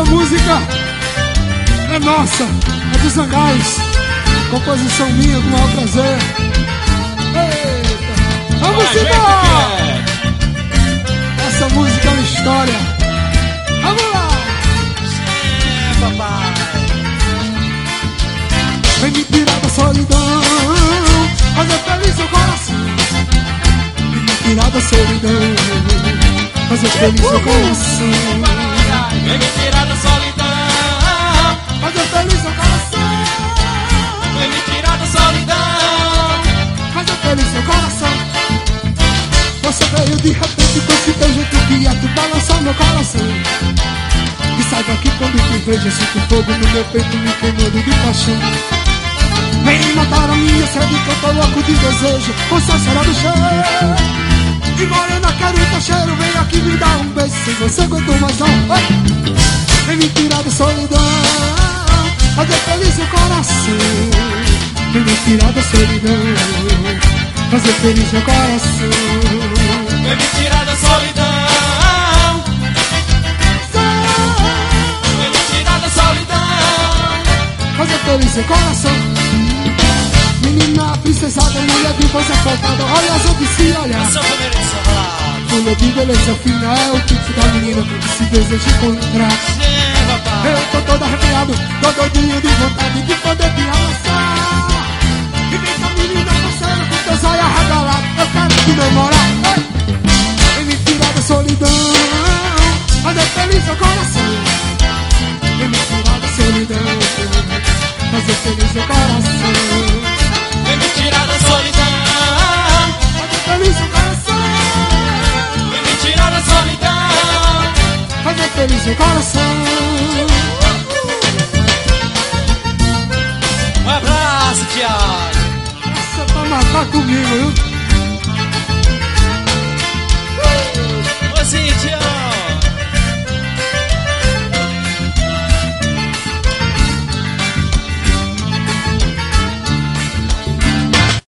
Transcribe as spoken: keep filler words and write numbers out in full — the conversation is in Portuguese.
Essa música é nossa, é dos Zangais. Composição minha, com o maior prazer. Eita, vamos embora! Essa música é uma história. Vamos lá! É, papai. Vem me tirar da solidão, fazer feliz seu coração. Vem me tirar da solidão, fazer feliz seu coração. Vem me tirar da solidão, fazer feliz seu coração. vem me tirar da solidão, fazer feliz seu coração. Você veio de repente com esse teu jeito quieto, balançou meu coração. E saiba que quando te vejo eu sinto fogo no meu peito me queimando de paixão. Vem matar a minha sede que eu tô louco de desejo. Você será do cheiro e morena quero teu cheiro. Vem aqui me dar um beijo, sem você aguento mais não. Vem me tirar da solidão, fazer feliz o coração. Vem me tirar da solidão, fazer feliz meu coração. vem me tirar da solidão, vem me tirar da solidão, fazer feliz seu coração. Menina, princesada, mulher de voz asfaltada, olha as outras se olhar. sou primeiro de São Rolado. Mulher de beleza fina é o tipo da menina que se deseja encontrar. É, papai. Eu tô todo arrepiado, tô doidinho de vontade de poder te abraçar. E vem essa menina parceira com teus olhos arregalados, eu quero te namorar. Ei! Vem me tirar da solidão, fazer feliz seu coração. Vem me tirar da solidão, fazer feliz seu coração. Vem me tirar da solidão, Fazer feliz seu coração. vem me tirar da solidão, Fazer feliz seu coração. um abraço, Thiago. Essa é pra matar comigo, viu?